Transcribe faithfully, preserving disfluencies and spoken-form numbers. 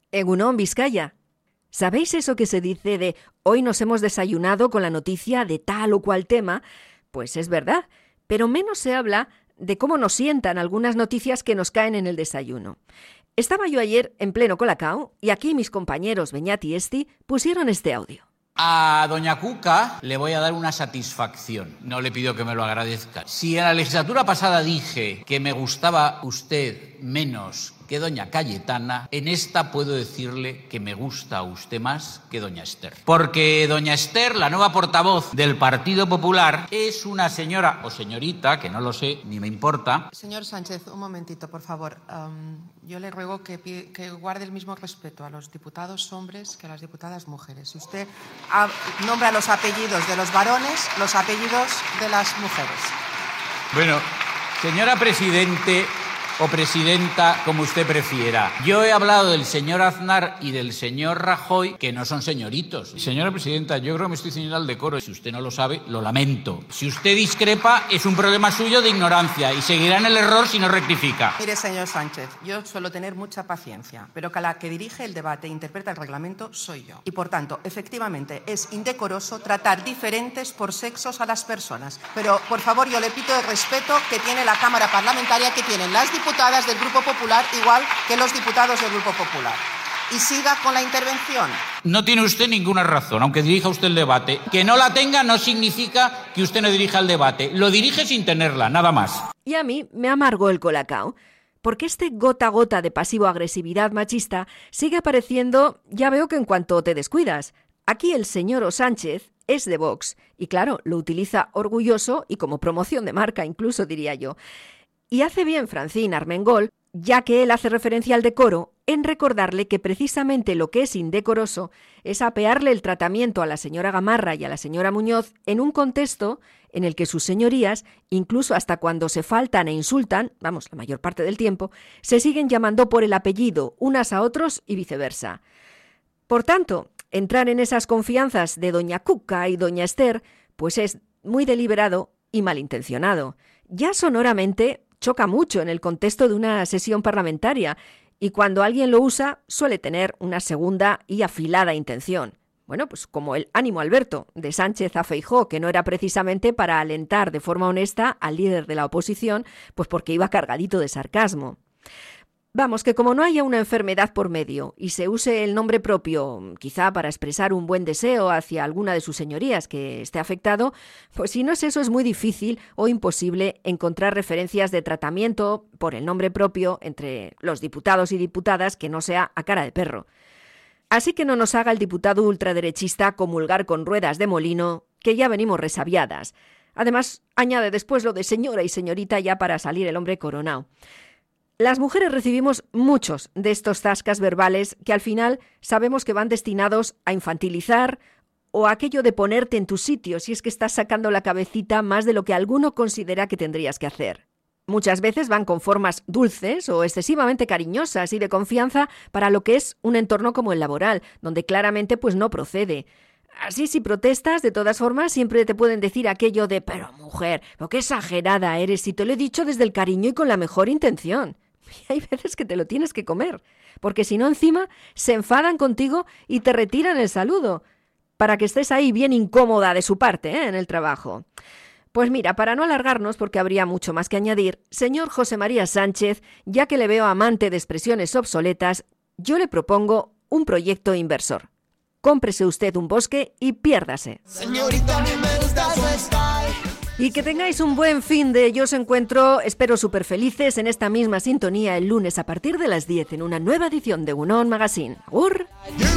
Egunon, Vizcaya. ¿Sabéis eso que se dice de hoy nos hemos desayunado con la noticia de tal o cual tema? Pues es verdad, pero menos se habla de cómo nos sientan algunas noticias que nos caen en el desayuno. Estaba yo ayer en pleno Colacao y aquí mis compañeros Beñat y Esti pusieron este audio. A doña Cuca le voy a dar una satisfacción. No le pido que me lo agradezca. Si en la legislatura pasada dije que me gustaba usted menos que doña Cayetana, en esta puedo decirle que me gusta a usted más que doña Esther. Porque doña Esther, la nueva portavoz del Partido Popular, es una señora o señorita, que no lo sé, ni me importa. Señor Sánchez, un momentito, por favor. Um, yo le ruego que, que guarde el mismo respeto a los diputados hombres que a las diputadas mujeres. Si usted ha, nombra los apellidos de los varones, los apellidos de las mujeres. Bueno, señora Presidente o Presidenta, como usted prefiera. Yo he hablado del señor Aznar y del señor Rajoy, que no son señoritos. Señora Presidenta, yo creo que me estoy ciñendo al decoro. Si usted no lo sabe, lo lamento. Si usted discrepa, es un problema suyo de ignorancia y seguirá en el error si no rectifica. Mire, señor Sánchez, yo suelo tener mucha paciencia, pero que la que dirige el debate e interpreta el reglamento soy yo. Y, por tanto, efectivamente, es indecoroso tratar diferentes por sexos a las personas. Pero, por favor, yo le pido el respeto que tiene la Cámara Parlamentaria, que tienen las diputadas diputadas del Grupo Popular, igual que los diputados del Grupo Popular. Y siga con la intervención. No tiene usted ninguna razón, aunque dirija usted el debate. Que no la tenga no significa que usted no dirija el debate. Lo dirige sin tenerla, nada más. Y a mí me amargó el Colacao, porque este gota a gota de pasivo-agresividad machista sigue apareciendo, ya veo que en cuanto te descuidas. Aquí el señor O. Sánchez es de Vox, y claro, lo utiliza orgulloso y como promoción de marca, incluso diría yo. Y hace bien Francine Armengol, ya que él hace referencia al decoro, en recordarle que precisamente lo que es indecoroso es apearle el tratamiento a la señora Gamarra y a la señora Muñoz en un contexto en el que sus señorías, incluso hasta cuando se faltan e insultan, vamos, la mayor parte del tiempo, se siguen llamando por el apellido unas a otros y viceversa. Por tanto, entrar en esas confianzas de doña Cuca y doña Esther, pues es muy deliberado y malintencionado. Ya sonoramente choca mucho en el contexto de una sesión parlamentaria y cuando alguien lo usa suele tener una segunda y afilada intención. Bueno, pues como el ánimo Alberto de Sánchez a Feijóo, que no era precisamente para alentar de forma honesta al líder de la oposición, pues porque iba cargadito de sarcasmo. Vamos, que como no haya una enfermedad por medio y se use el nombre propio, quizá para expresar un buen deseo hacia alguna de sus señorías que esté afectado, pues si no es eso es muy difícil o imposible encontrar referencias de tratamiento por el nombre propio entre los diputados y diputadas que no sea a cara de perro. Así que no nos haga el diputado ultraderechista comulgar con ruedas de molino, que ya venimos resabiadas. Además, añade después lo de señora y señorita ya para salir el hombre coronado. Las mujeres recibimos muchos de estos zascas verbales que al final sabemos que van destinados a infantilizar o a aquello de ponerte en tu sitio si es que estás sacando la cabecita más de lo que alguno considera que tendrías que hacer. Muchas veces van con formas dulces o excesivamente cariñosas y de confianza para lo que es un entorno como el laboral, donde claramente pues no procede. Así, si protestas, de todas formas, siempre te pueden decir aquello de «pero mujer, pero qué exagerada eres, si te lo he dicho desde el cariño y con la mejor intención». Y hay veces que te lo tienes que comer, porque si no encima se enfadan contigo y te retiran el saludo, para que estés ahí bien incómoda de su parte, ¿eh? En el trabajo. Pues mira, para no alargarnos, porque habría mucho más que añadir, señor José María Sánchez, ya que le veo amante de expresiones obsoletas, yo le propongo un proyecto inversor. Cómprese usted un bosque y piérdase. Señorita, a mí me gusta su style. Y que tengáis un buen fin de Yo os encuentro, espero súper felices en esta misma sintonía el lunes a partir de las diez en una nueva edición de Egunon Magazine. ¡Agur!